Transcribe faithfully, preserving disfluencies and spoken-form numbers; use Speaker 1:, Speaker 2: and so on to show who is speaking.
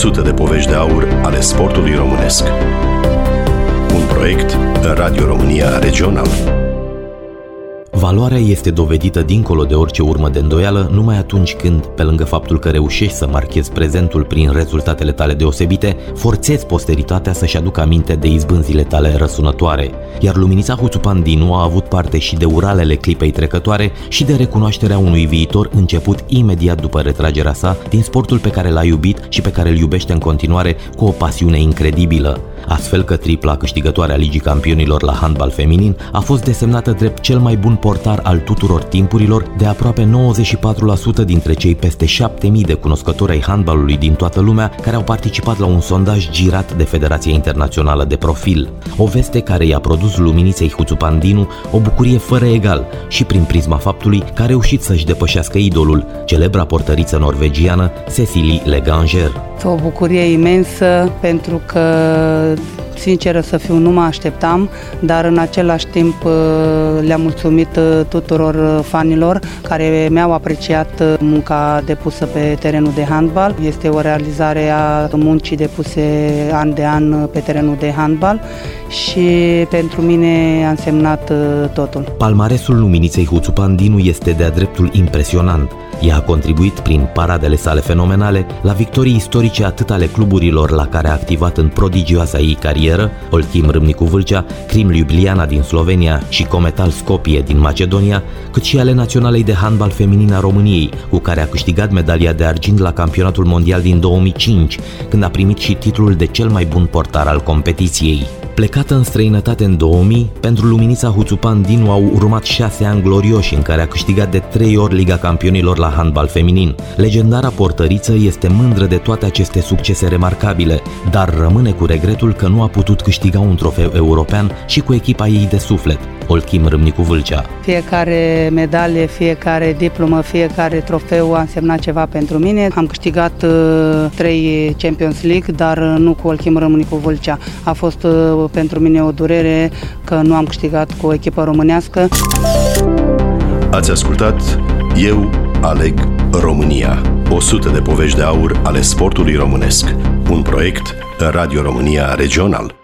Speaker 1: o sută de povești de aur ale sportului românesc. Un proiect Radio România Regional.
Speaker 2: Valoarea este dovedită dincolo de orice urmă de îndoială numai atunci când, pe lângă faptul că reușești să marchezi prezentul prin rezultatele tale deosebite, forțezi posteritatea să-și aducă aminte de izbânzile tale răsunătoare. Iar Luminița Huțupan Dinu a avut parte și de uralele clipei trecătoare și de recunoașterea unui viitor început imediat după retragerea sa din sportul pe care l-a iubit și pe care îl iubește în continuare cu o pasiune incredibilă. Astfel că tripla câștigătoare a Ligii Campionilor la handbal feminin a fost desemnată drept cel mai bun portar al tuturor timpurilor de aproape nouăzeci și patru la sută dintre cei peste șapte mii de cunoscători ai handbalului din toată lumea care au participat la un sondaj girat de Federația Internațională de Profil. O veste care i-a produs Luminiței Huțupan Dinu o bucurie fără egal și prin prisma faptului că a reușit să-și depășească idolul, celebra portăriță norvegiană Cecilie Leganger.
Speaker 3: O bucurie imensă pentru că, sinceră să fiu, nu mă așteptam, dar în același timp le-am mulțumit tuturor fanilor care mi-au apreciat munca depusă pe terenul de handbal. Este o realizare a muncii depuse an de an pe terenul de handbal și pentru mine a însemnat totul.
Speaker 2: Palmaresul Luminiței Huțupan Dinu este de-a dreptul impresionant. Ea a contribuit prin paradele sale fenomenale la victorii istorice atât ale cluburilor la care a activat în prodigioasa ei carieră, Holcim Râmnicu Vâlcea, Crim Ljubljana din Slovenia și Cometal Skopje din Macedonia, cât și ale naționalei de handbal feminin a României, cu care a câștigat medalia de argint la campionatul mondial din două mii cinci, când a primit și titlul de cel mai bun portar al competiției. Plecată în străinătate în două mii, pentru Luminița Huțupan Dinu au urmat șase ani glorioși în care a câștigat de trei ori Liga Campionilor la handbal feminin. Legendara portăriță este mândră de toate aceste succese remarcabile, dar rămâne cu regretul că nu a putut câștiga un trofeu european și cu echipa ei de suflet, Holcim Râmnicu Vâlcea.
Speaker 3: Fiecare medalie, fiecare diplomă, fiecare trofeu a însemnat ceva pentru mine. Am câștigat uh, trei Champions League, dar uh, nu cu Holcim Râmnicu Vâlcea. A fost uh, pentru mine o durere că nu am câștigat cu o echipă românească.
Speaker 1: Ați ascultat Eu aleg România. o sută de povești de aur ale sportului românesc. Un proiect Radio România Regional.